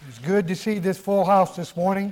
It's good to see this full house this morning.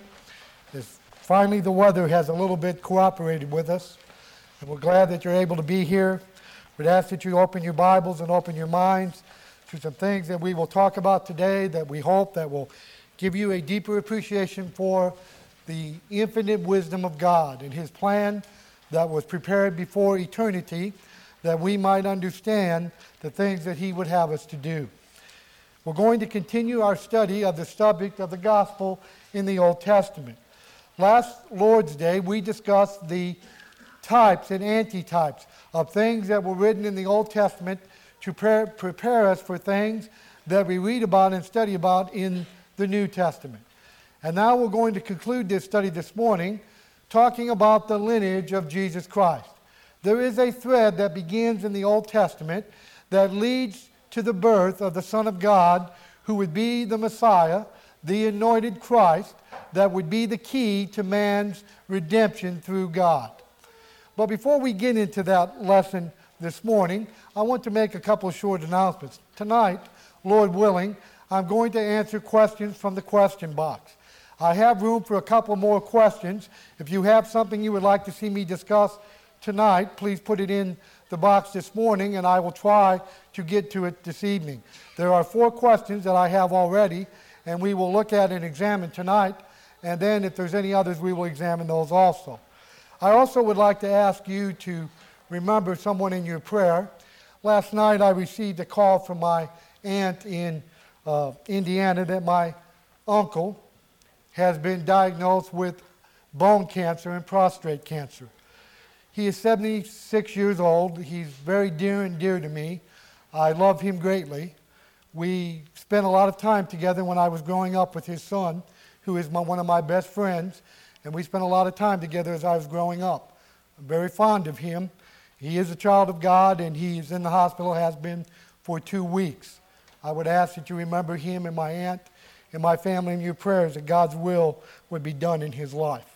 Finally, the weather has a little bit cooperated with us, and we're glad that you're able to be here. We'd ask that you open your Bibles and open your minds to some things that we will talk about today that we hope that will give you a deeper appreciation for the infinite wisdom of God and His plan that was prepared before eternity, that we might understand the things that He would have us to do. We're going to continue our study of the subject of the gospel in the Old Testament. Last Lord's Day, we discussed the types and antitypes of things that were written in the Old Testament to prepare us for things that we read about and study about in the New Testament. And now we're going to conclude this study this morning talking about the lineage of Jesus Christ. There is a thread that begins in the Old Testament that leads to the birth of the Son of God, who would be the Messiah, the anointed Christ, that would be the key to man's redemption through God. But before we get into that lesson this morning, I want to make a couple of short announcements. Tonight, Lord willing, I'm going to answer questions from the question box. I have room for a couple more questions. If you have something you would like to see me discuss tonight, please put it in the box this morning, and I will try to get to it this evening. There are 4 questions that I have already, and we will look at and examine tonight, and then if there's any others, we will examine those also. I also would like to ask you to remember someone in your prayer. Last night I received a call from my aunt in Indiana that my uncle has been diagnosed with bone cancer and prostate cancer. He is 76 years old. He's very dear to me. I love him greatly. We spent a lot of time together when I was growing up with his son, who is one of my best friends, and we spent a lot of time together as I was growing up. I'm very fond of him. He is a child of God, and he is in the hospital, has been for 2 weeks. I would ask that you remember him and my aunt and my family in your prayers, that God's will would be done in his life.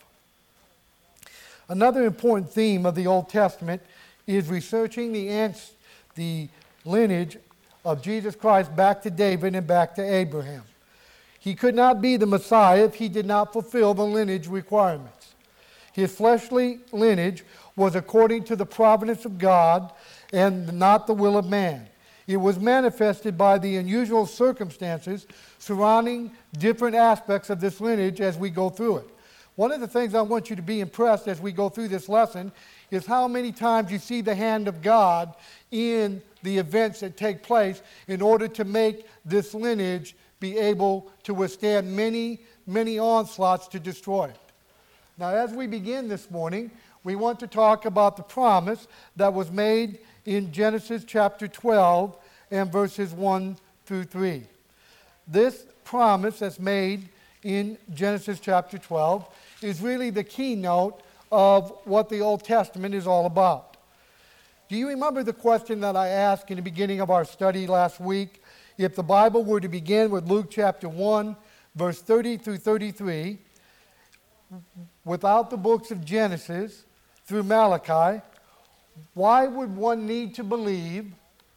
Another important theme of the Old Testament is researching the lineage of Jesus Christ back to David and back to Abraham. He could not be the Messiah if he did not fulfill the lineage requirements. His fleshly lineage was according to the providence of God and not the will of man. It was manifested by the unusual circumstances surrounding different aspects of this lineage as we go through it. One of the things I want you to be impressed as we go through this lesson is how many times you see the hand of God in the events that take place in order to make this lineage be able to withstand many, many onslaughts to destroy it. Now, as we begin this morning, we want to talk about the promise that was made in Genesis chapter 12 and verses 1 through 3. This promise that's made in Genesis chapter 12 is really the keynote of what the Old Testament is all about. Do you remember the question that I asked in the beginning of our study last week? If the Bible were to begin with Luke chapter 1, verse 30 through 33, without the books of Genesis through Malachi, why would one need to believe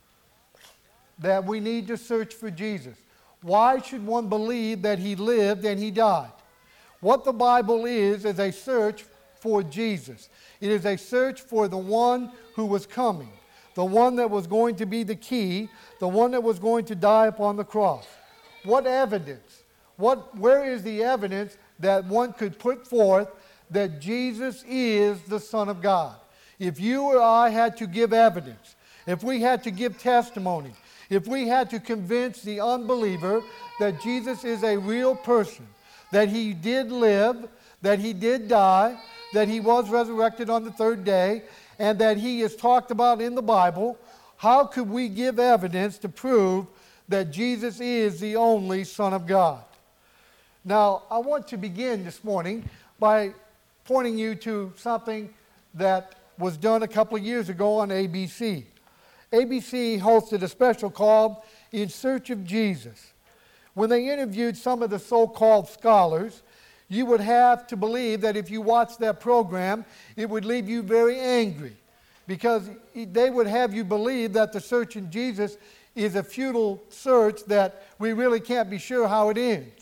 that we need to search for Jesus? Why should one believe that he lived and he died? What the Bible is a search for Jesus. It is a search for the one who was coming, the one that was going to be the key, the one that was going to die upon the cross. What evidence? Where is the evidence that one could put forth that Jesus is the Son of God? If you or I had to give evidence, if we had to give testimony, if we had to convince the unbeliever that Jesus is a real person, that he did live, that he did die, that he was resurrected on the 3rd day, and that he is talked about in the Bible, how could we give evidence to prove that Jesus is the only Son of God? Now, I want to begin this morning by pointing you to something that was done a couple of years ago on ABC. ABC hosted a special called In Search of Jesus. When they interviewed some of the so-called scholars, you would have to believe that if you watched that program, it would leave you very angry, because they would have you believe that the search in Jesus is a futile search that we really can't be sure how it ends.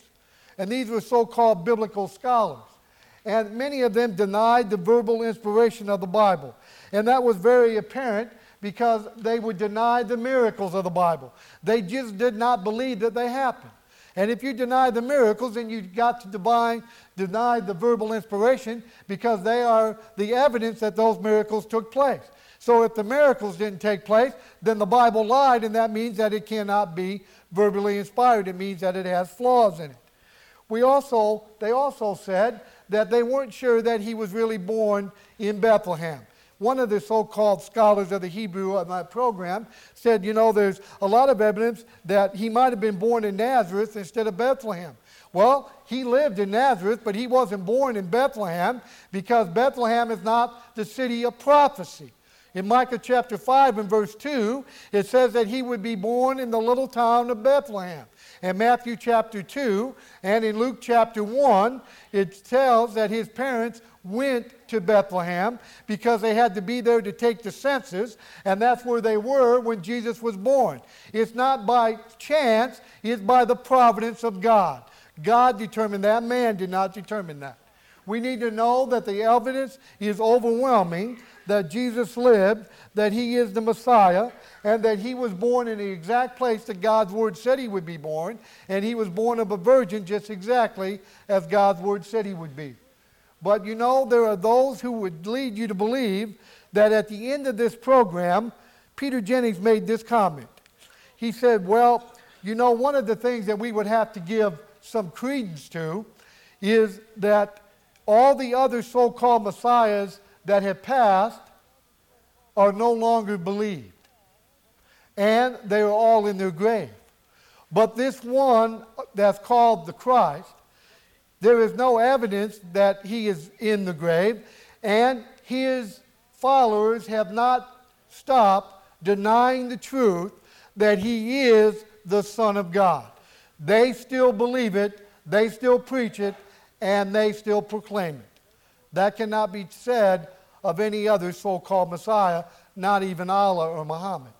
And these were so-called biblical scholars. And many of them denied the verbal inspiration of the Bible. And that was very apparent because they would deny the miracles of the Bible. They just did not believe that they happened. And if you deny the miracles, then you've got to deny the verbal inspiration, because they are the evidence that those miracles took place. So if the miracles didn't take place, then the Bible lied, and that means that it cannot be verbally inspired. It means that it has flaws in it. They also said that they weren't sure that he was really born in Bethlehem. One of the so-called scholars of the Hebrew of my program said, there's a lot of evidence that he might have been born in Nazareth instead of Bethlehem. Well, he lived in Nazareth, but he wasn't born in Bethlehem, because Bethlehem is not the city of prophecy. In Micah chapter 5 and verse 2, it says that he would be born in the little town of Bethlehem. In Matthew chapter 2 and in Luke chapter 1, it tells that his parents went to Bethlehem because they had to be there to take the census, and that's where they were when Jesus was born. It's not by chance, it's by the providence of God. God determined that, man did not determine that. We need to know that the evidence is overwhelming that Jesus lived, that he is the Messiah, and that he was born in the exact place that God's word said he would be born, and he was born of a virgin just exactly as God's word said he would be. But there are those who would lead you to believe that at the end of this program, Peter Jennings made this comment. He said, one of the things that we would have to give some credence to is that all the other so-called messiahs that have passed are no longer believed. And they are all in their grave. But this one that's called the Christ, there is no evidence that he is in the grave, and his followers have not stopped denying the truth that he is the Son of God. They still believe it, they still preach it, and they still proclaim it. That cannot be said of any other so-called Messiah, not even Allah or Muhammad.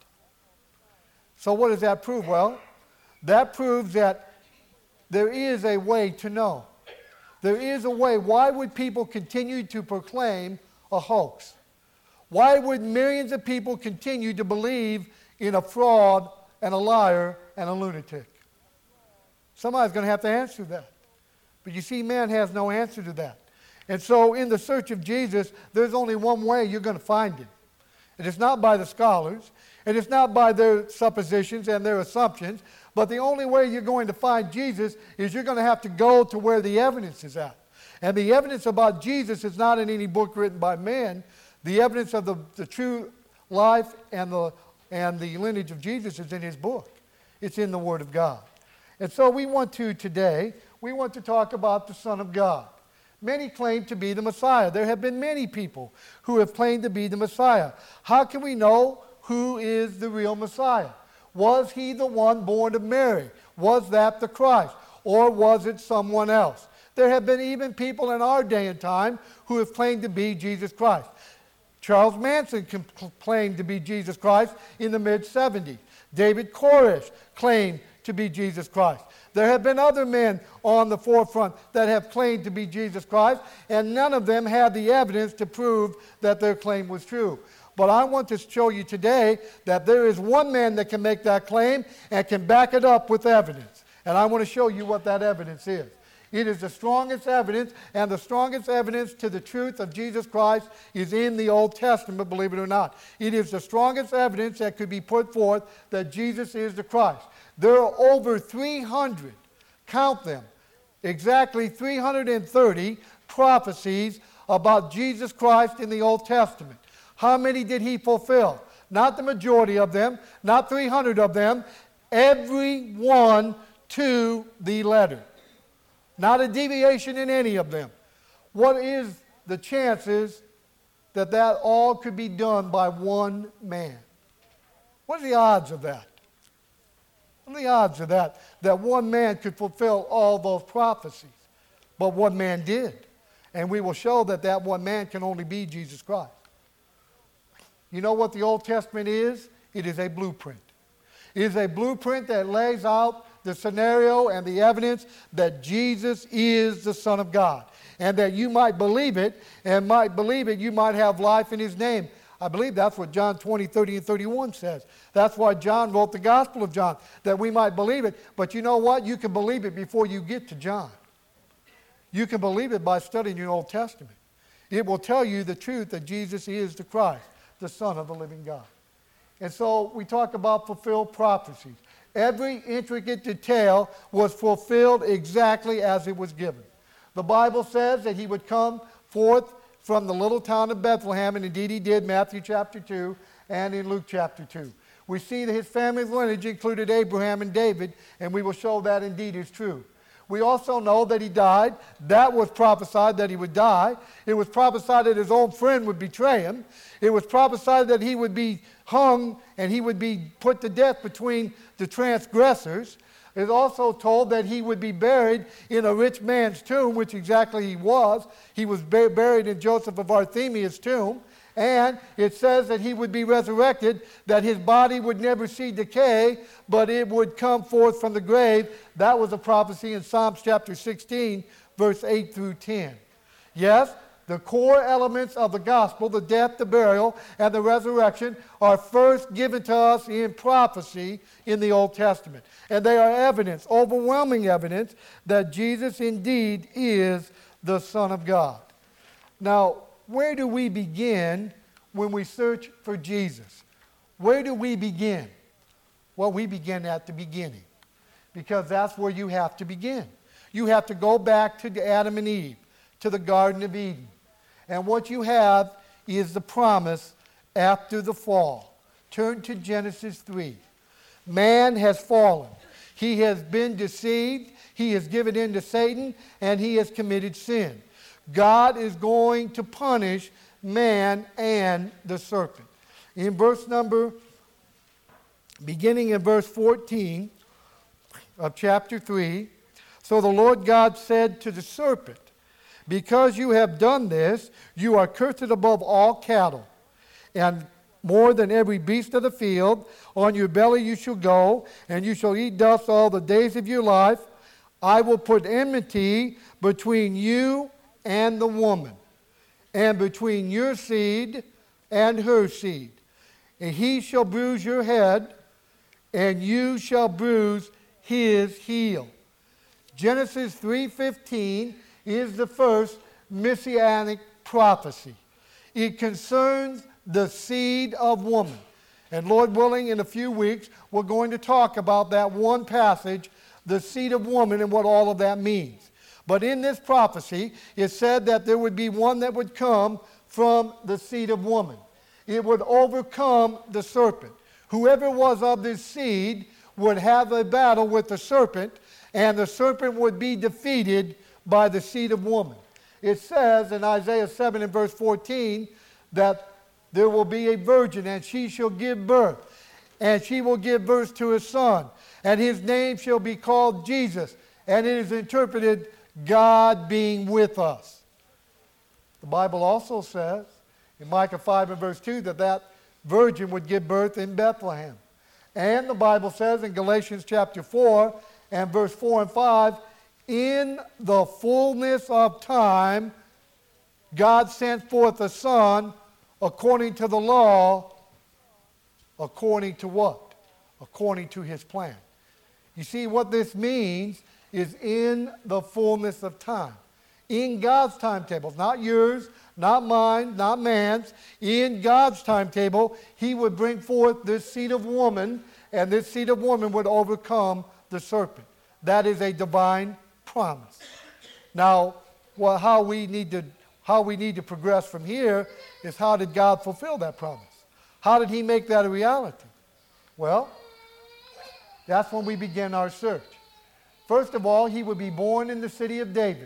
So what does that prove? Well, that proves that there is a way to know. There is a way. Why would people continue to proclaim a hoax? Why would millions of people continue to believe in a fraud and a liar and a lunatic? Somebody's going to have to answer that. But you see, man has no answer to that. And so in the search of Jesus, there's only one way you're going to find him. And it's not by the scholars, and it's not by their suppositions and their assumptions, but the only way you're going to find Jesus is you're going to have to go to where the evidence is at. And the evidence about Jesus is not in any book written by man. The evidence of the true life and the lineage of Jesus is in his book. It's in the Word of God. And so today, we want to talk about the Son of God. Many claim to be the Messiah. There have been many people who have claimed to be the Messiah. How can we know who is the real Messiah? Was he the one born of Mary? Was that the Christ? Or was it someone else? There have been even people in our day and time who have claimed to be Jesus Christ. Charles Manson claimed to be Jesus Christ in the mid-70s. David Koresh claimed to be Jesus Christ. There have been other men on the forefront that have claimed to be Jesus Christ, and none of them had the evidence to prove that their claim was true. But I want to show you today that there is one man that can make that claim and can back it up with evidence. And I want to show you what that evidence is. It is the strongest evidence, and the strongest evidence to the truth of Jesus Christ is in the Old Testament, believe it or not. It is the strongest evidence that could be put forth that Jesus is the Christ. There are over 300, count them, exactly 330 prophecies about Jesus Christ in the Old Testament. How many did he fulfill? Not the majority of them, not 300 of them, every one to the letter. Not a deviation in any of them. What is the chances that all could be done by one man? What are the odds of that? What are the odds of that one man could fulfill all those prophecies? But one man did. And we will show that one man can only be Jesus Christ. You know what the Old Testament is? It is a blueprint. It is a blueprint that lays out the scenario and the evidence that Jesus is the Son of God. And that you might believe it, and might believe it, you might have life in his name. I believe that's what John 20, 30, and 31 says. That's why John wrote the Gospel of John, that we might believe it. But you know what? You can believe it before you get to John. You can believe it by studying your Old Testament. It will tell you the truth that Jesus is the Christ, the Son of the living God. And so we talk about fulfilled prophecies. Every intricate detail was fulfilled exactly as it was given. The Bible says that he would come forth from the little town of Bethlehem, and indeed he did, Matthew chapter 2 and in Luke chapter 2. We see that his family's lineage included Abraham and David, and we will show that indeed is true. We also know that he died. That was prophesied that he would die. It was prophesied that his own friend would betray him. It was prophesied that he would be hung and he would be put to death between the transgressors. It is also told that he would be buried in a rich man's tomb, which exactly he was. He was buried in Joseph of Arimathea's tomb. And it says that he would be resurrected, that his body would never see decay, but it would come forth from the grave. That was a prophecy in Psalms chapter 16, verse 8 through 10. Yes, the core elements of the gospel, the death, the burial, and the resurrection, are first given to us in prophecy in the Old Testament. And they are evidence, overwhelming evidence, that Jesus indeed is the Son of God. Now, where do we begin when we search for Jesus? Where do we begin? Well, we begin at the beginning, because that's where you have to begin. You have to go back to Adam and Eve, to the Garden of Eden. And what you have is the promise after the fall. Turn to Genesis 3. Man has fallen. He has been deceived. He has given in to Satan, and he has committed sin. God is going to punish man and the serpent. Beginning in verse 14 of chapter 3, so the Lord God said to the serpent, because you have done this, you are cursed above all cattle, and more than every beast of the field. On your belly you shall go, and you shall eat dust all the days of your life. I will put enmity between you and the woman, and between your seed and her seed. And he shall bruise your head, and you shall bruise his heel. Genesis 3:15 is the first messianic prophecy. It concerns the seed of woman. And Lord willing, in a few weeks, we're going to talk about that one passage, the seed of woman, and what all of that means. But in this prophecy, it said that there would be one that would come from the seed of woman. It would overcome the serpent. Whoever was of this seed would have a battle with the serpent, and the serpent would be defeated by the seed of woman. It says in Isaiah 7 and verse 14 that there will be a virgin, and she shall give birth, and she will give birth to a son, and his name shall be called Jesus, and it is interpreted God being with us. The Bible also says in Micah 5 and verse 2 that that virgin would give birth in Bethlehem. And the Bible says in Galatians chapter 4 and verse 4 and 5, in the fullness of time, God sent forth a son according to the law, according to what? According to his plan. You see, what this means is in the fullness of time. In God's timetable, not yours, not mine, not man's. In God's timetable, he would bring forth this seed of woman, and this seed of woman would overcome the serpent. That is a divine promise. Now, how we need to progress from here is, how did God fulfill that promise? How did he make that a reality? Well, that's when we begin our search. First of all, he would be born in the city of David.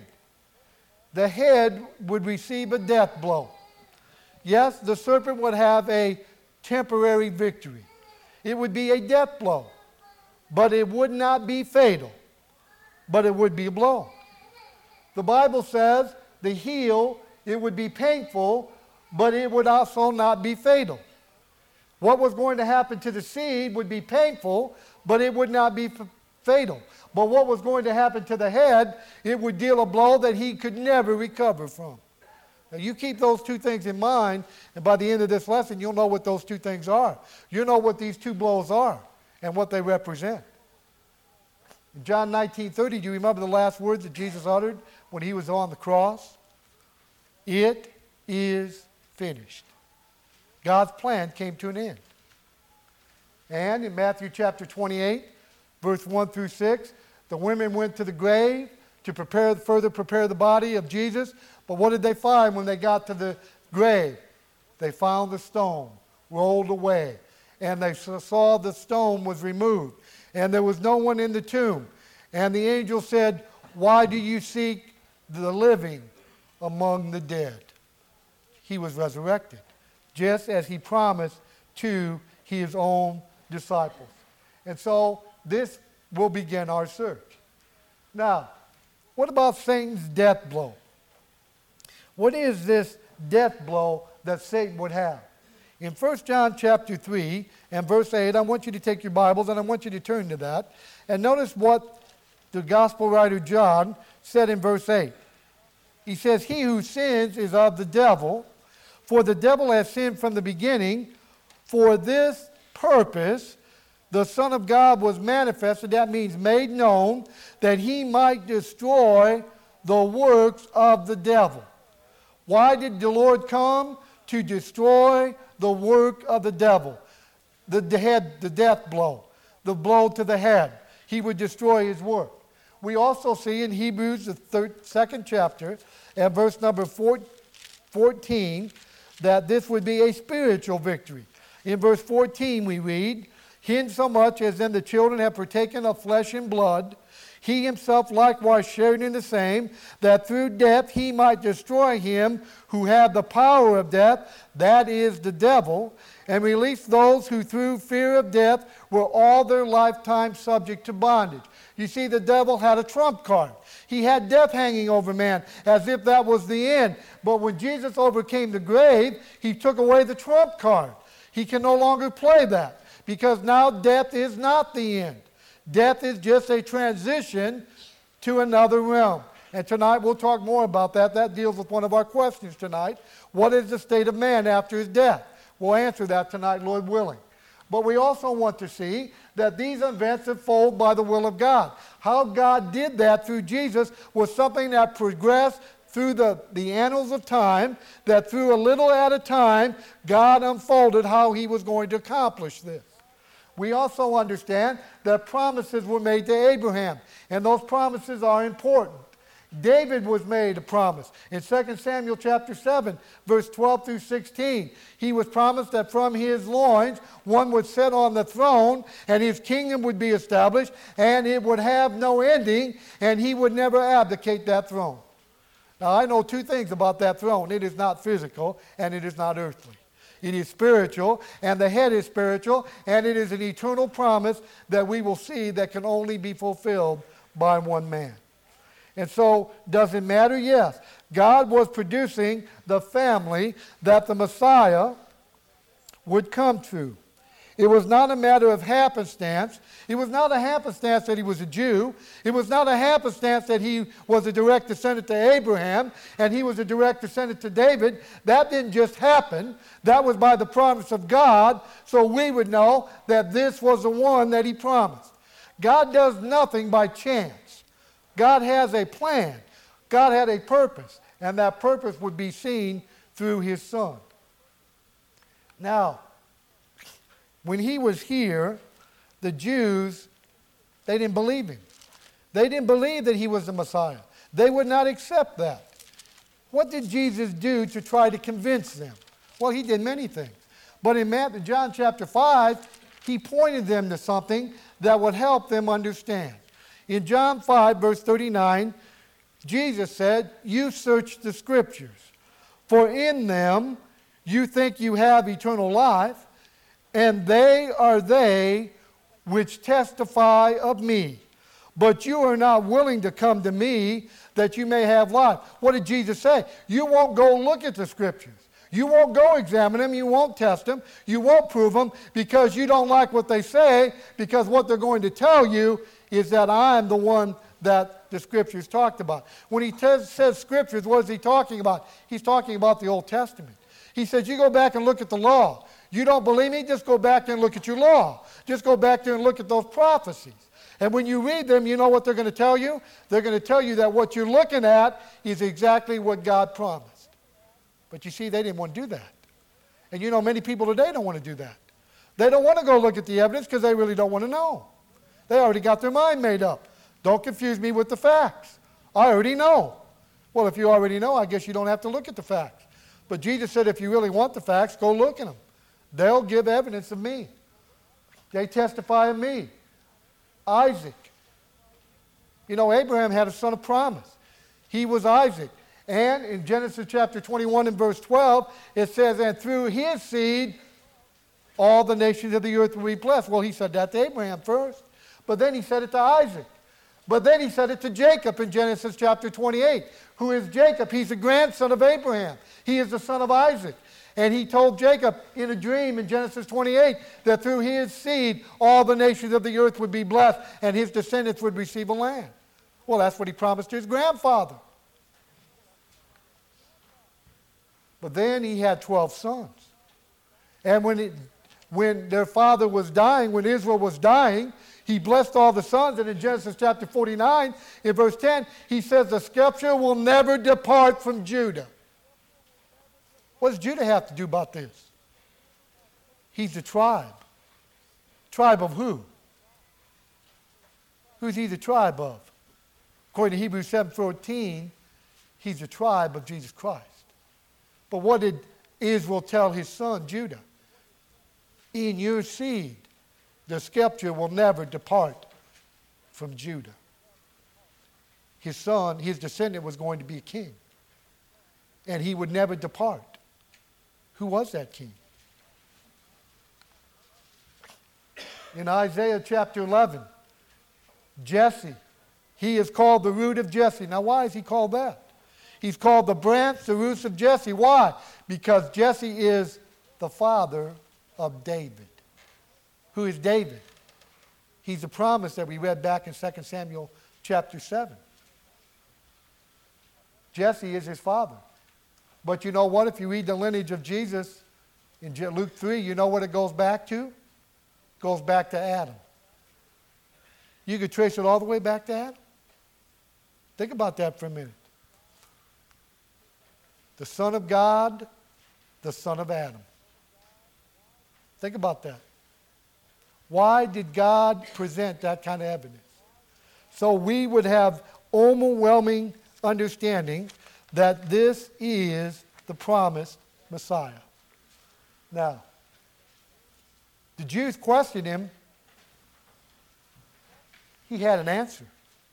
The head would receive a death blow. Yes, the serpent would have a temporary victory. It would be a death blow, but it would not be fatal, but it would be a blow. The Bible says the heel, it would be painful, but it would also not be fatal. What was going to happen to the seed would be painful, but it would not be fatal. But what was going to happen to the head, it would deal a blow that he could never recover from. Now, you keep those two things in mind, and by the end of this lesson, you'll know what those two things are. You'll know what these two blows are and what they represent. In John 19:30, do you remember the last words that Jesus uttered when he was on the cross? It is finished. God's plan came to an end. And in Matthew chapter 28, verse 1 through 6, the women went to the grave to further prepare the body of Jesus. But what did they find when they got to the grave? They found the stone rolled away. And they saw the stone was removed. And there was no one in the tomb. And the angel said, "Why do you seek the living among the dead?" He was resurrected, just as he promised to his own disciples. And so this will begin our search. Now, what about Satan's death blow? What is this death blow that Satan would have? In 1 John chapter 3 and verse 8, I want you to take your Bibles and I want you to turn to that. And notice what the gospel writer John said in verse 8. He says, "He who sins is of the devil, for the devil has sinned from the beginning. For this purpose the Son of God was manifested," that means made known, "that he might destroy the works of the devil." Why did the Lord come? To destroy the work of the devil. The death blow, the blow to the head. He would destroy his work. We also see in Hebrews, the second chapter, and verse number 14, that this would be a spiritual victory. In verse 14 we read, "Insomuch as then the children have partaken of flesh and blood, he himself likewise shared in the same, that through death he might destroy him who had the power of death, that is the devil, and release those who through fear of death were all their lifetime subject to bondage." You see, the devil had a trump card. He had death hanging over man as if that was the end. But when Jesus overcame the grave, he took away the trump card. He can no longer play that because now death is not the end. Death is just a transition to another realm. And tonight we'll talk more about that. That deals with one of our questions tonight. What is the state of man after his death? We'll answer that tonight, Lord willing. But we also want to see that these events unfold by the will of God. How God did that through Jesus was something that progressed through the annals of time, that through a little at a time, God unfolded how he was going to accomplish this. We also understand that promises were made to Abraham, and those promises are important. David was made a promise. In 2 Samuel chapter 7, verse 12 through 16, he was promised that from his loins one would sit on the throne, and his kingdom would be established, and it would have no ending, and he would never abdicate that throne. Now, I know two things about that throne. It is not physical, and it is not earthly. It is spiritual, and the head is spiritual, and it is an eternal promise that we will see that can only be fulfilled by one man. And so, does it matter? Yes. God was producing the family that the Messiah would come to. It was not a matter of happenstance. It was not a happenstance that he was a Jew. It was not a happenstance that he was a direct descendant to Abraham and he was a direct descendant to David. That didn't just happen. That was by the promise of God, so we would know that this was the one that he promised. God does nothing by chance. God has a plan. God had a purpose, and that purpose would be seen through his Son. Now, when he was here, the Jews, they didn't believe him. They didn't believe that he was the Messiah. They would not accept that. What did Jesus do to try to convince them? Well, he did many things. But in John chapter 5, he pointed them to something that would help them understand. In John 5, verse 39, Jesus said, "You search the Scriptures, for in them you think you have eternal life, and they are they which testify of me. But you are not willing to come to me that you may have life." What did Jesus say? You won't go look at the Scriptures. You won't go examine them. You won't test them. You won't prove them because you don't like what they say, because what they're going to tell you is that I'm the one that the Scriptures talked about. When he says Scriptures, what is he talking about? He's talking about the Old Testament. He says, you go back and look at the law. You don't believe me? Just go back there and look at your law. Just go back there and look at those prophecies. And when you read them, you know what they're going to tell you? They're going to tell you that what you're looking at is exactly what God promised. But you see, they didn't want to do that. And you know, many people today don't want to do that. They don't want to go look at the evidence because they really don't want to know. They already got their mind made up. Don't confuse me with the facts. I already know. Well, if you already know, I guess you don't have to look at the facts. But Jesus said, if you really want the facts, go look at them. They'll give evidence of me. They testify of me. Isaac. You know, Abraham had a son of promise. He was Isaac. And in Genesis chapter 21 and verse 12, it says, and through his seed, all the nations of the earth will be blessed. Well, he said that to Abraham first. But then he said it to Isaac. But then he said it to Jacob in Genesis chapter 28. Who is Jacob? He's the grandson of Abraham. He is the son of Isaac. And he told Jacob in a dream in Genesis 28 that through his seed all the nations of the earth would be blessed and his descendants would receive a land. Well, that's what he promised to his grandfather. But then he had 12 sons. And when their father was dying, when Israel was dying, he blessed all the sons. And in Genesis chapter 49, in verse 10, he says, the scepter will never depart from Judah. What does Judah have to do about this? He's the tribe. Tribe of who? Who's he the tribe of? According to Hebrews 7:14, he's the tribe of Jesus Christ. But what did Israel tell his son, Judah? In your seed, the scepter will never depart from Judah. His son, his descendant, was going to be a king. And he would never depart. Who was that king? In Isaiah chapter 11, Jesse, he is called the root of Jesse. Now, why is he called that? He's called the branch, the roots of Jesse. Why? Because Jesse is the father of David. Who is David? He's the promise that we read back in 2 Samuel chapter 7. Jesse is his father. But you know what? If you read the lineage of Jesus in Luke 3, you know what it goes back to? It goes back to Adam. You could trace it all the way back to Adam. Think about that for a minute. The Son of God, the son of Adam. Think about that. Why did God present that kind of evidence? So we would have overwhelming understanding that this is the promised Messiah. Now, the Jews questioned him. He had an answer.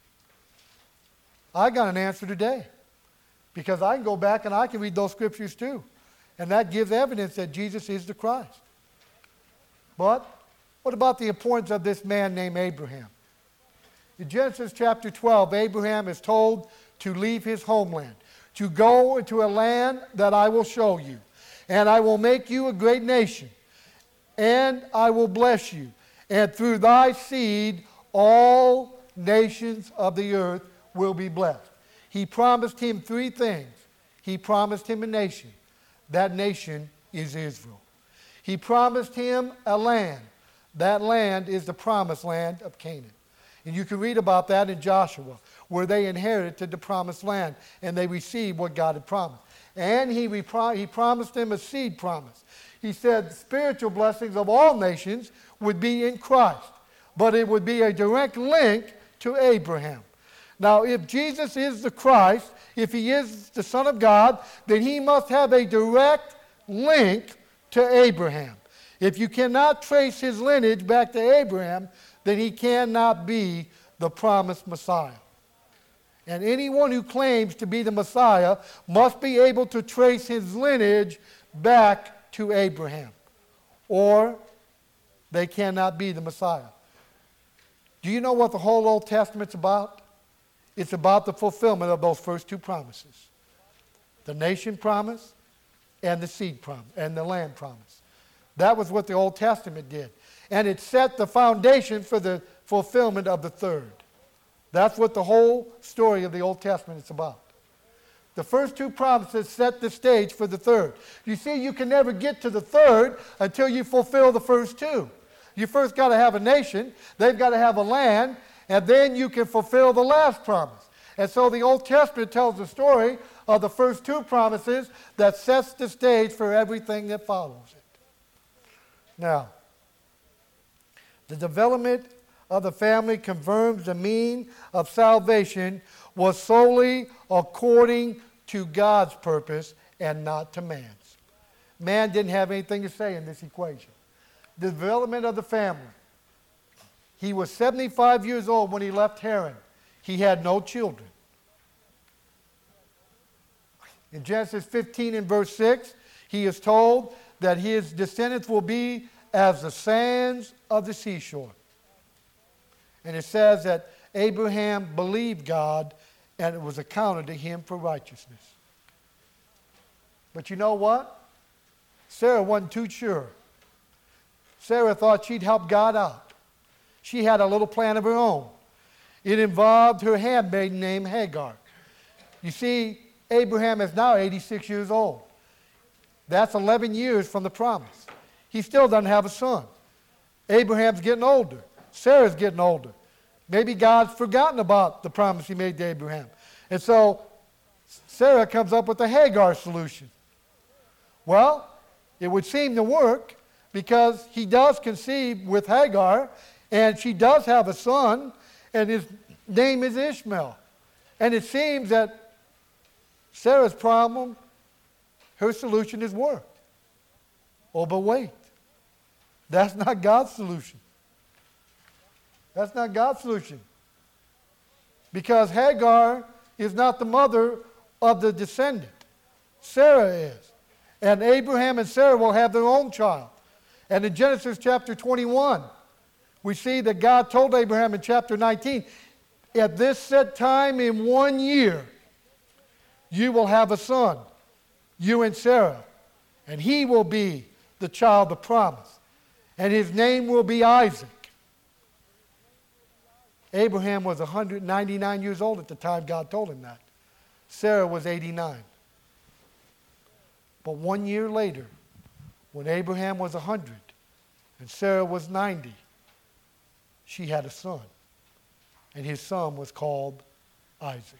I got an answer today. Because I can go back and I can read those scriptures too. And that gives evidence that Jesus is the Christ. But what about the importance of this man named Abraham? In Genesis chapter 12, Abraham is told to leave his homeland, to go into a land that I will show you. And I will make you a great nation. And I will bless you. And through thy seed, all nations of the earth will be blessed. He promised him three things. He promised him a nation. That nation is Israel. He promised him a land. That land is the promised land of Canaan. And you can read about that in Joshua, where they inherited the promised land and they received what God had promised. And he promised them a seed promise. He said spiritual blessings of all nations would be in Christ, but it would be a direct link to Abraham. Now, if Jesus is the Christ, if he is the Son of God, then he must have a direct link to Abraham. If you cannot trace his lineage back to Abraham, then he cannot be the promised Messiah. And anyone who claims to be the Messiah must be able to trace his lineage back to Abraham, or they cannot be the Messiah. Do you know what the whole Old Testament's about? It's about the fulfillment of those first two promises. The nation promise and the seed promise and the land promise. That was what the Old Testament did. And it set the foundation for the fulfillment of the third. That's what the whole story of the Old Testament is about. The first two promises set the stage for the third. You see, you can never get to the third until you fulfill the first two. You first got to have a nation, they've got to have a land, and then you can fulfill the last promise. And so the Old Testament tells the story of the first two promises that sets the stage for everything that follows it. Now, the development of the family confirms the means of salvation was solely according to God's purpose and not to man's. Man didn't have anything to say in this equation. The development of the family. He was 75 years old when he left Haran. He had no children. In Genesis 15 and verse 6, he is told that his descendants will be as the sands of the seashore. And it says that Abraham believed God and it was accounted to him for righteousness. But you know what? Sarah wasn't too sure. Sarah thought she'd help God out. She had a little plan of her own. It involved her handmaiden named Hagar. You see, Abraham is now 86 years old. That's 11 years from the promise. He still doesn't have a son. Abraham's getting older. Sarah's getting older. Maybe God's forgotten about the promise he made to Abraham. And so Sarah comes up with the Hagar solution. Well, it would seem to work because he does conceive with Hagar, and she does have a son, and his name is Ishmael. And it seems that Sarah's problem, her solution has worked. Oh, but wait. That's not God's solution. That's not God's solution. Because Hagar is not the mother of the descendant. Sarah is. And Abraham and Sarah will have their own child. And in Genesis chapter 21, we see that God told Abraham in chapter 19, at this set time in 1 year, you will have a son, you and Sarah, and he will be the child of promise. And his name will be Isaac. Abraham was 199 years old at the time God told him that. Sarah was 89. But 1 year later, when Abraham was 100 and Sarah was 90, she had a son. And his son was called Isaac.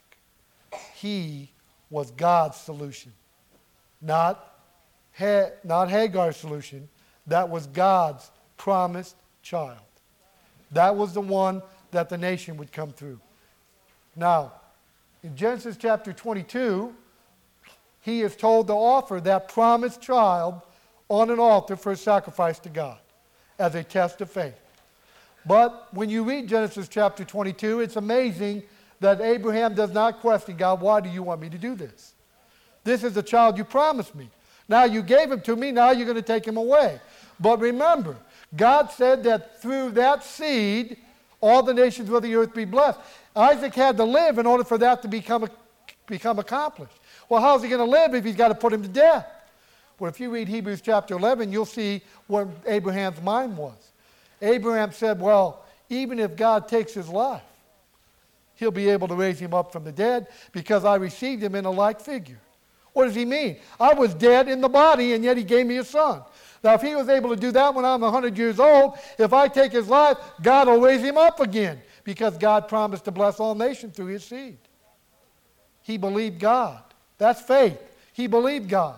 He was God's solution, not Hagar's solution. That was God's promised child. That was the one that the nation would come through. Now, in Genesis chapter 22, he is told to offer that promised child on an altar for a sacrifice to God as a test of faith. But when you read Genesis chapter 22, it's amazing that Abraham does not question God, why do you want me to do this? This is the child you promised me. Now you gave him to me, now you're going to take him away. But remember, God said that through that seed, all the nations of the earth be blessed. Isaac had to live in order for that to become accomplished. Well, how's he going to live if he's got to put him to death? Well, if you read Hebrews chapter 11, you'll see what Abraham's mind was. Abraham said, well, even if God takes his life, he'll be able to raise him up from the dead because I received him in a like figure. What does he mean? I was dead in the body, and yet he gave me a son. Now, if he was able to do that when I'm 100 years old, if I take his life, God will raise him up again because God promised to bless all nations through his seed. He believed God. That's faith. He believed God.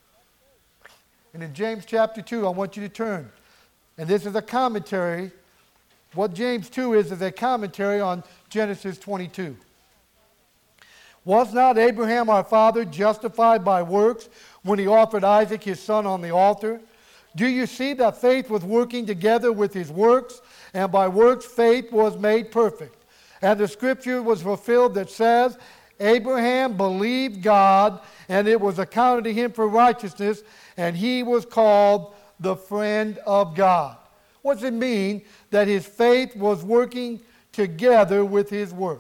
And in James chapter 2, I want you to turn. And this is a commentary. What James 2 is a commentary on Genesis 22. Was not Abraham our father justified by works when he offered Isaac his son on the altar? Do you see that faith was working together with his works, and by works faith was made perfect? And the scripture was fulfilled that says, Abraham believed God, and it was accounted to him for righteousness, and he was called the friend of God. What does it mean that his faith was working together with his work?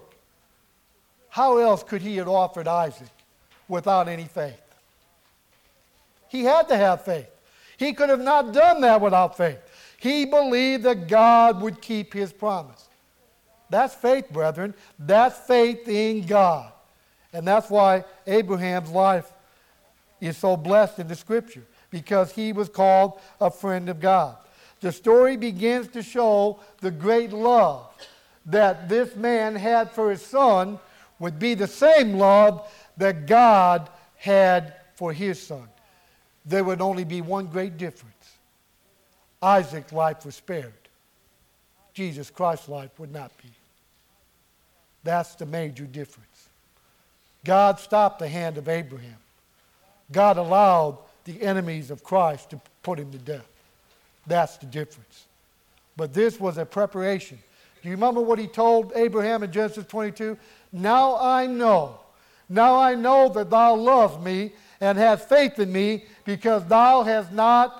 How else could he have offered Isaac without any faith? He had to have faith. He could have not done that without faith. He believed that God would keep his promise. That's faith, brethren. That's faith in God. And that's why Abraham's life is so blessed in the Scripture, because he was called a friend of God. The story begins to show the great love that this man had for his son would be the same love that God had for his son. There would only be one great difference. Isaac's life was spared. Jesus Christ's life would not be. That's the major difference. God stopped the hand of Abraham. God allowed the enemies of Christ to put him to death. That's the difference. But this was a preparation. Do you remember what he told Abraham in Genesis 22? Now I know that thou lovest me and hast faith in me, because thou hast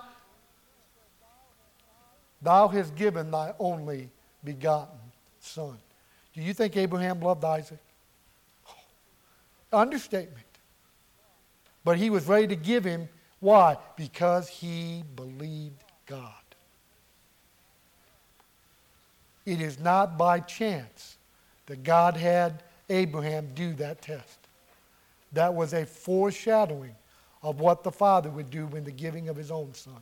given thy only begotten son. Do you think Abraham loved Isaac? Understatement. But he was ready to give him. Why? Because he believed God. It is not by chance that God had Abraham do that test. That was a foreshadowing of what the Father would do in the giving of his own son.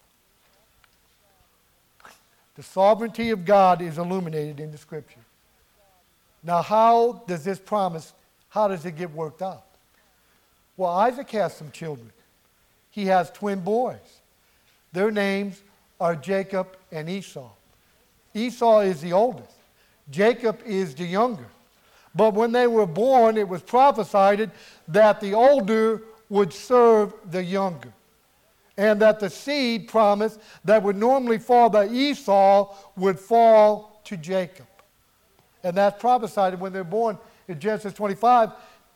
The sovereignty of God is illuminated in the Scripture. Now, how does this promise, how does it get worked out? Well, Isaac has some children. He has twin boys. Their names are Jacob and Esau. Esau is the oldest. Jacob is the younger. But when they were born, it was prophesied that the older would serve the younger, and that the seed promised that would normally fall to Esau would fall to Jacob. And that's prophesied when they're born in Genesis 25.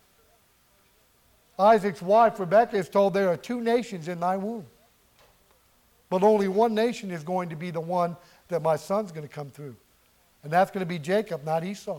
Isaac's wife, Rebekah, is told there are two nations in thy womb. But only one nation is going to be the one that my son's going to come through. And that's going to be Jacob, not Esau.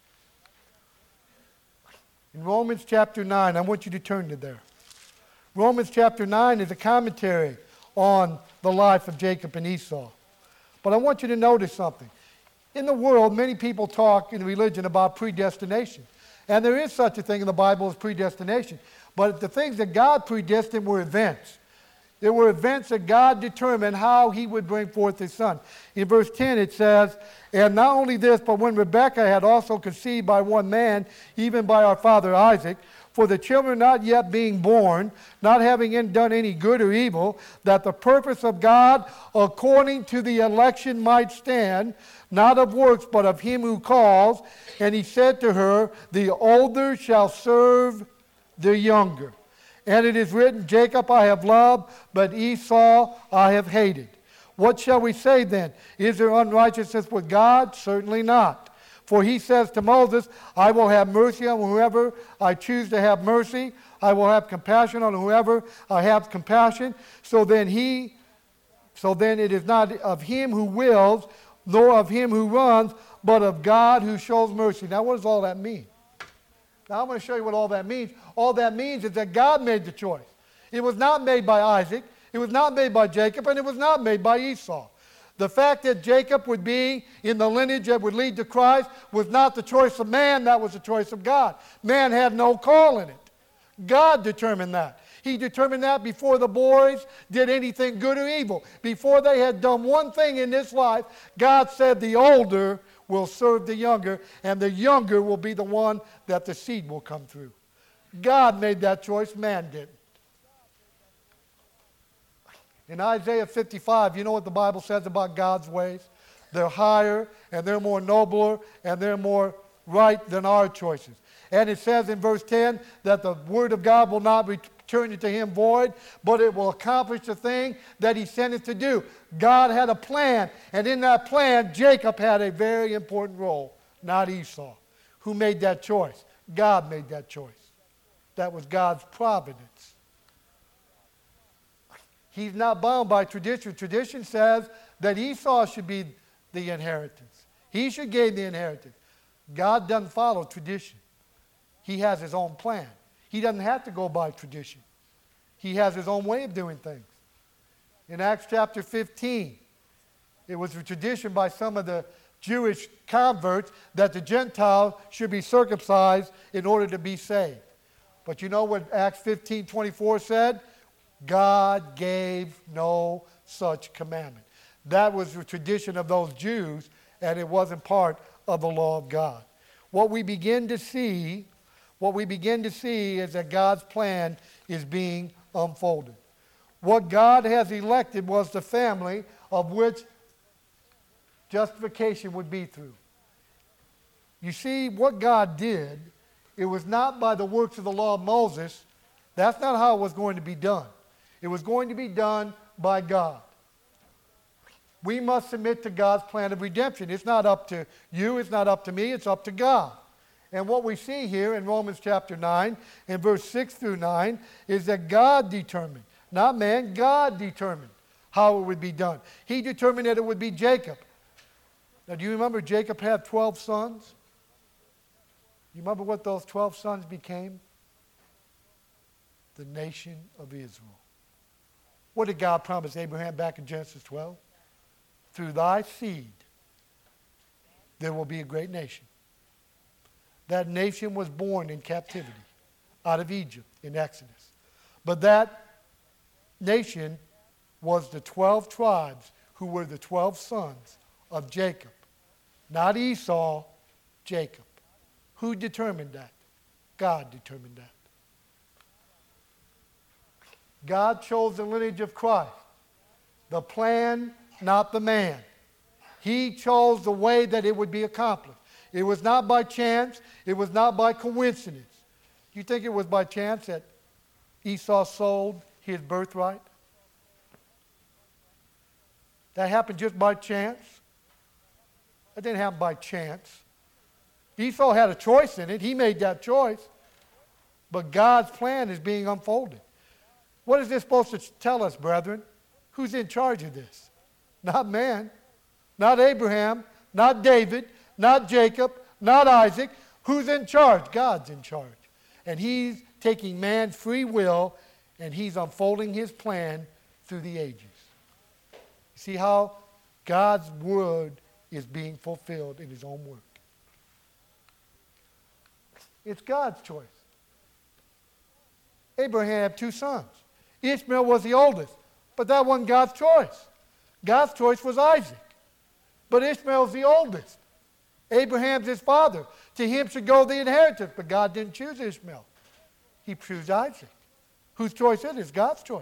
In Romans chapter 9, I want you to turn to there. Romans chapter 9 is a commentary on the life of Jacob and Esau. But I want you to notice something. In the world, many people talk in religion about predestination. And there is such a thing in the Bible as predestination. But the things that God predestined were events. There were events that God determined how he would bring forth his son. In verse 10 it says, and not only this, but when Rebekah had also conceived by one man, even by our father Isaac, for the children not yet being born, not having done any good or evil, that the purpose of God according to the election might stand, not of works, but of him who calls. And he said to her, the older shall serve the younger. And it is written, Jacob I have loved, but Esau I have hated. What shall we say then? Is there unrighteousness with God? Certainly not. For he says to Moses, I will have mercy on whoever I choose to have mercy. I will have compassion on whoever I have compassion. So then it is not of him who wills, nor of him who runs, but of God who shows mercy. Now what does all that mean? Now I'm going to show you what all that means. All that means is that God made the choice. It was not made by Isaac. It was not made by Jacob, and it was not made by Esau. The fact that Jacob would be in the lineage that would lead to Christ was not the choice of man, that was the choice of God. Man had no call in it. God determined that. He determined that before the boys did anything good or evil. Before they had done one thing in this life, God said the older will serve the younger, and the younger will be the one that the seed will come through. God made that choice, man didn't. In Isaiah 55, you know what the Bible says about God's ways? They're higher, and they're more nobler, and they're more right than our choices. And it says in verse 10 that the word of God will not return to him void, but it will accomplish the thing that he sent it to do. God had a plan, and in that plan, Jacob had a very important role, not Esau. Who made that choice? God made that choice. That was God's providence. He's not bound by tradition. Tradition says that Esau should be the inheritance. He should gain the inheritance. God doesn't follow tradition. He has his own plan. He doesn't have to go by tradition. He has his own way of doing things. In Acts chapter 15, it was a tradition by some of the Jewish converts that the Gentile should be circumcised in order to be saved. But you know what Acts 15:24 said? God gave no such commandment. That was the tradition of those Jews, and it wasn't part of the law of God. What we begin to see is that God's plan is being unfolded. What God has elected was the family of which justification would be through. You see, what God did, it was not by the works of the law of Moses. That's not how it was going to be done. It was going to be done by God. We must submit to God's plan of redemption. It's not up to you, it's not up to me, it's up to God. And what we see here in Romans chapter 9, in verse 6 through 9, is that God determined, not man, God determined how it would be done. He determined that it would be Jacob. Now, do you remember Jacob had 12 sons? You remember what those 12 sons became? The nation of Israel. What did God promise Abraham back in Genesis 12? Through thy seed, there will be a great nation. That nation was born in captivity out of Egypt in Exodus. But that nation was the 12 tribes who were the 12 sons of Jacob. Not Esau, Jacob. Who determined that? God determined that. God chose the lineage of Christ. The plan, not the man. He chose the way that it would be accomplished. It was not by chance. It was not by coincidence. You think it was by chance that Esau sold his birthright? That happened just by chance? That didn't happen by chance. Esau had a choice in it. He made that choice. But God's plan is being unfolded. What is this supposed to tell us, brethren? Who's in charge of this? Not man, not Abraham, not David, not Jacob, not Isaac. Who's in charge? God's in charge. And he's taking man's free will and he's unfolding his plan through the ages. See how God's word is being fulfilled in his own work. It's God's choice. Abraham had 2 sons. Ishmael was the oldest, but that wasn't God's choice. God's choice was Isaac. But Ishmael's the oldest. Abraham's his father. To him should go the inheritance, but God didn't choose Ishmael. He chose Isaac. Whose choice it is? God's choice.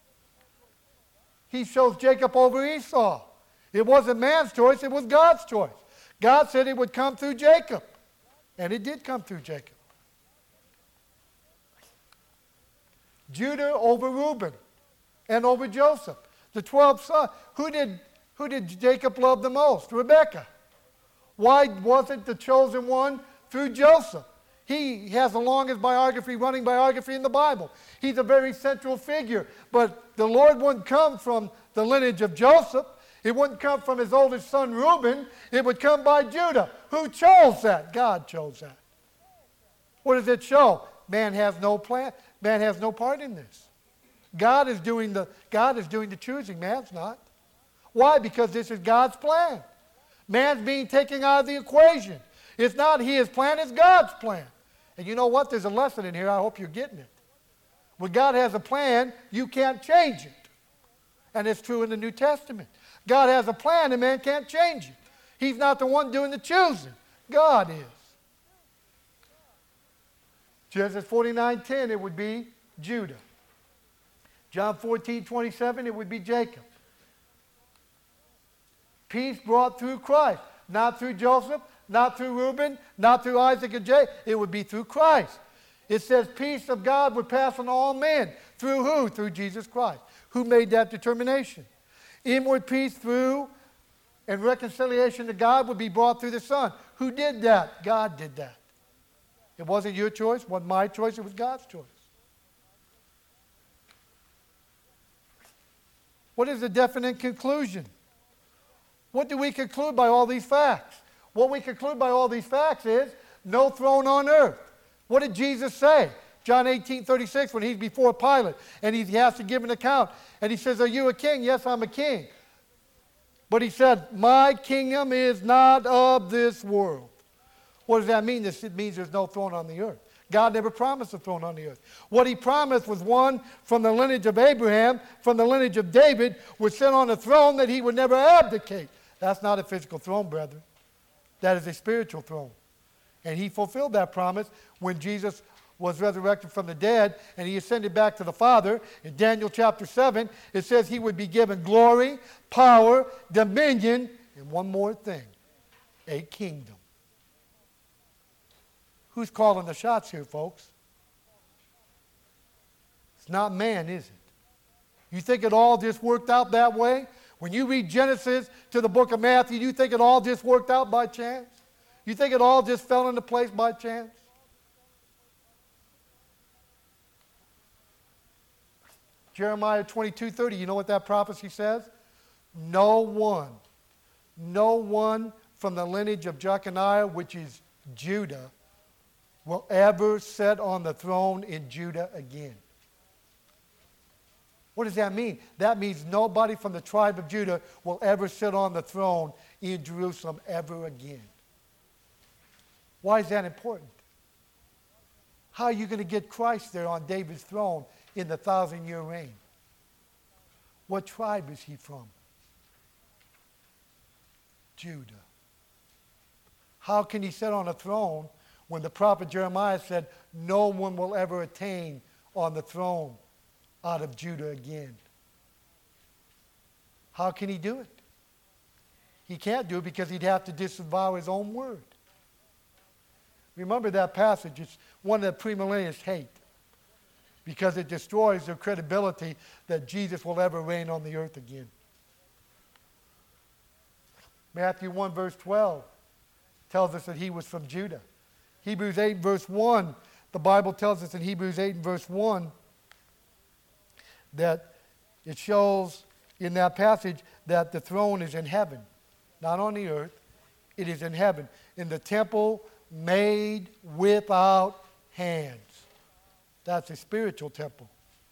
He chose Jacob over Esau. It wasn't man's choice, it was God's choice. God said it would come through Jacob, and it did come through Jacob. Judah over Reuben and over Joseph. The 12 sons. Who did Jacob love the most? Rebekah. Why wasn't the chosen one through Joseph? He has the longest running biography in the Bible. He's a very central figure. But the Lord wouldn't come from the lineage of Joseph. It wouldn't come from his oldest son Reuben. It would come by Judah. Who chose that? God chose that. What does it show? Man has no plan. Man has no part in this. God is doing the choosing. Man's not. Why? Because this is God's plan. Man's being taken out of the equation. It's not his plan, it's God's plan. And you know what? There's a lesson in here. I hope you're getting it. When God has a plan, you can't change it. And it's true in the New Testament. God has a plan and man can't change it. He's not the one doing the choosing. God is. Genesis 49:10, it would be Judah. John 14:27, it would be Jacob. Peace brought through Christ, not through Joseph, not through Reuben, not through Isaac and Jacob. It would be through Christ. It says peace of God would pass on all men. Through who? Through Jesus Christ. Who made that determination? Inward peace through and reconciliation to God would be brought through the Son. Who did that? God did that. It wasn't your choice, it wasn't my choice, it was God's choice. What is the definite conclusion? What do we conclude by all these facts? What we conclude by all these facts is no throne on earth. What did Jesus say? John 18:36, when he's before Pilate and he has to give an account. And he says, are you a king? Yes, I'm a king. But he said, my kingdom is not of this world. What does that mean? It means there's no throne on the earth. God never promised a throne on the earth. What he promised was one from the lineage of Abraham, from the lineage of David, would sit on a throne that he would never abdicate. That's not a physical throne, brethren. That is a spiritual throne. And he fulfilled that promise when Jesus was resurrected from the dead and he ascended back to the Father. In Daniel chapter 7, it says he would be given glory, power, dominion, and one more thing, a kingdom. Who's calling the shots here, folks? It's not man, is it? You think it all just worked out that way? When you read Genesis to the book of Matthew, you think it all just worked out by chance? You think it all just fell into place by chance? Jeremiah 22:30, you know what that prophecy says? No one from the lineage of Jeconiah, which is Judah, will ever sit on the throne in Judah again. What does that mean? That means nobody from the tribe of Judah will ever sit on the throne in Jerusalem ever again. Why is that important? How are you going to get Christ there on David's throne in the 1,000-year reign? What tribe is he from? Judah. How can he sit on a throne when the prophet Jeremiah said, no one will ever attain on the throne out of Judah again? How can he do it? He can't do it because he'd have to disavow his own word. Remember that passage. It's one that premillennialists hate because it destroys their credibility that Jesus will ever reign on the earth again. Matthew 1 verse 12 tells us that he was from Judah. Hebrews 8 verse 1, the Bible tells us in Hebrews 8 verse 1 that it shows in that passage that the throne is in heaven, not on the earth. It is in heaven, in the temple made without hands. That's a spiritual temple.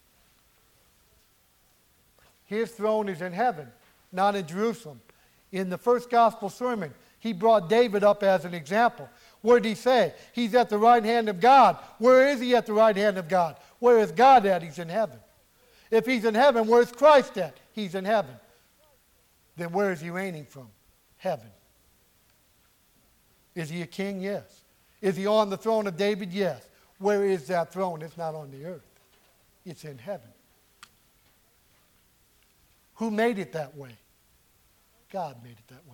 His throne is in heaven, not in Jerusalem. In the first gospel sermon, he brought David up as an example. What did he say? He's at the right hand of God. Where is he at the right hand of God? Where is God at? He's in heaven. If he's in heaven, where's Christ at? He's in heaven. Then where is he reigning from? Heaven. Is he a king? Yes. Is he on the throne of David? Yes. Where is that throne? It's not on the earth. It's in heaven. Who made it that way? God made it that way.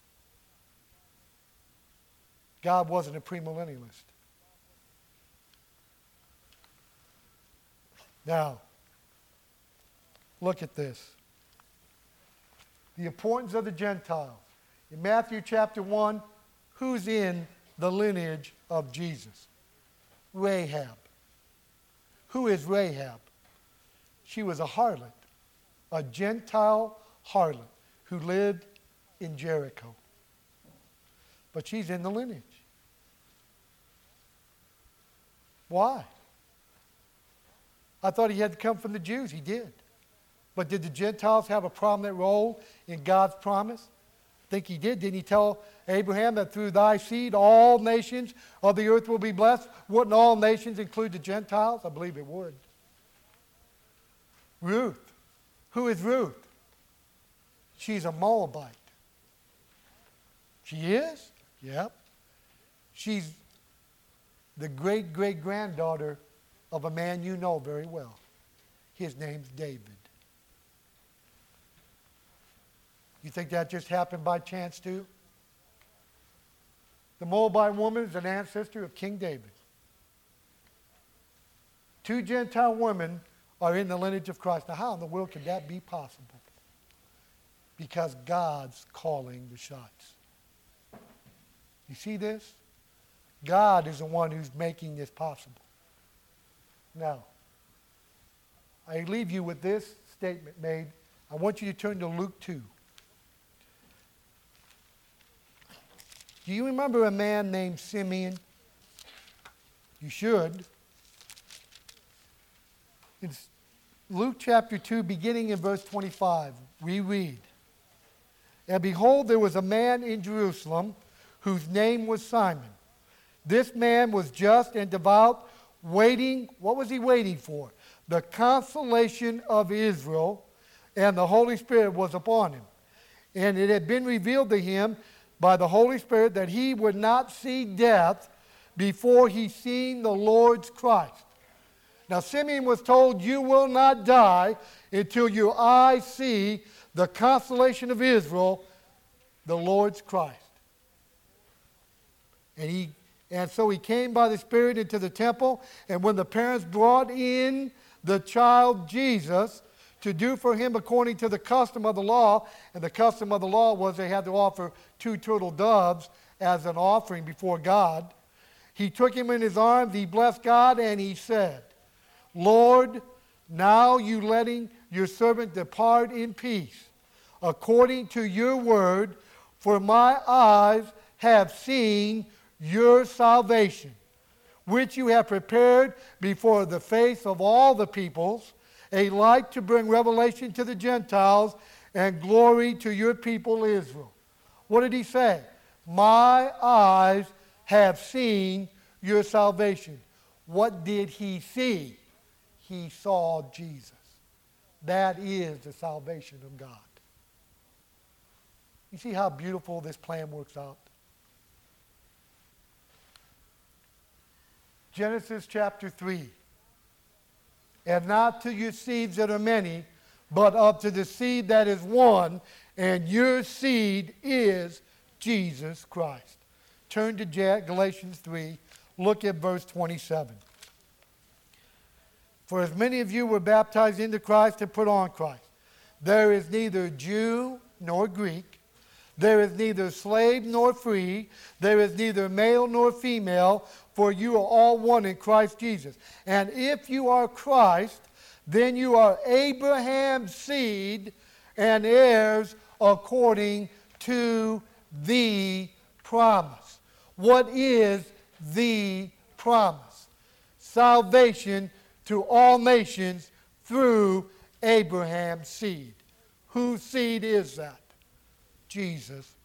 God wasn't a premillennialist. Now, look at this. The importance of the Gentiles. In Matthew chapter 1, who's in the lineage of Jesus? Rahab. Who is Rahab? She was a harlot, a Gentile harlot who lived in Jericho. But she's in the lineage. Why? I thought he had to come from the Jews. He did. But did the Gentiles have a prominent role in God's promise? I think he did. Didn't he tell Abraham that through thy seed all nations of the earth will be blessed? Wouldn't all nations include the Gentiles? I believe it would. Ruth. Who is Ruth? She's a Moabite. She is? Yep. She's the great-great-granddaughter of a man you know very well. His name's David. You think that just happened by chance too? The Moabite woman is an ancestor of King David. Two Gentile women are in the lineage of Christ. Now how in the world could that be possible? Because God's calling the shots. You see this? God is the one who's making this possible. Now, I leave you with this statement made. I want you to turn to Luke 2. Do you remember a man named Simeon? You should. In Luke chapter 2, beginning in verse 25, we read, "And behold, there was a man in Jerusalem whose name was Simon. This man was just and devout, waiting." What was he waiting for? "The consolation of Israel, and the Holy Spirit was upon him. And it had been revealed to him by the Holy Spirit that he would not see death before he seen the Lord's Christ." Now Simeon was told, "You will not die until your eyes see the consolation of Israel, the Lord's Christ." And so he came by the Spirit into the temple, and when the parents brought in the child Jesus to do for him according to the custom of the law, and the custom of the law was they had to offer 2 turtle doves as an offering before God, he took him in his arms, he blessed God, and he said, "Lord, now you letting your servant depart in peace, according to your word, for my eyes have seen your salvation, which you have prepared before the face of all the peoples, a light to bring revelation to the Gentiles and glory to your people Israel." What did he say? My eyes have seen your salvation. What did he see? He saw Jesus. That is the salvation of God. You see how beautiful this plan works out? Genesis chapter 3. "And not to your seeds that are many, but up to the seed that is one, and your seed is Jesus Christ." Turn to Galatians 3. Look at verse 27. "For as many of you were baptized into Christ and put on Christ, there is neither Jew nor Greek, there is neither slave nor free, there is neither male nor female, for you are all one in Christ Jesus. And if you are Christ, then you are Abraham's seed and heirs according to the promise." What is the promise? Salvation to all nations through Abraham's seed. Whose seed is that? Jesus